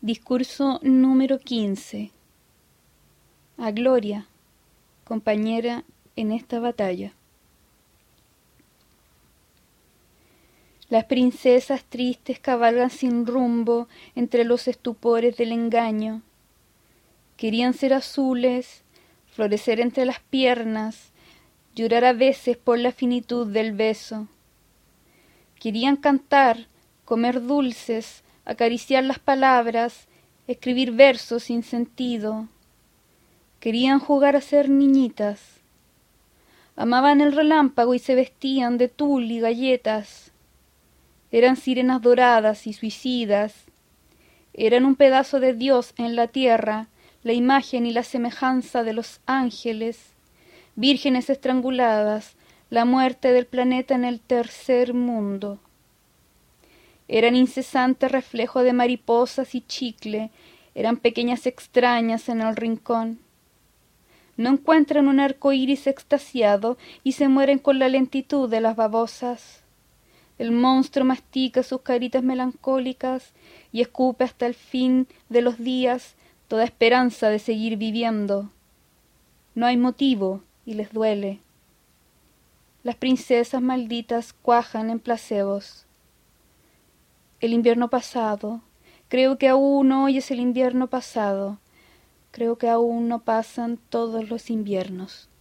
Discurso número 15. A Gloria, compañera en esta batalla. Las princesas tristes cabalgan sin rumbo entre los estupores del engaño. Querían ser azules, florecer entre las piernas, llorar a veces por la finitud del beso. Querían cantar, comer dulces, acariciar las palabras, escribir versos sin sentido. Querían jugar a ser niñitas. Amaban el relámpago y se vestían de tul y galletas. Eran sirenas doradas y suicidas. Eran un pedazo de Dios en la tierra, la imagen y la semejanza de los ángeles, vírgenes estranguladas, la muerte del planeta en el tercer mundo. Eran incesante reflejo de mariposas y chicle, eran pequeñas extrañas en el rincón. No encuentran un arco iris extasiado y se mueren con la lentitud de las babosas. El monstruo mastica sus caritas melancólicas y escupe hasta el fin de los días toda esperanza de seguir viviendo. No hay motivo y les duele. Las princesas malditas cuajan en placebos. El invierno pasado, creo que aún hoy es el invierno pasado, creo que aún no pasan todos los inviernos.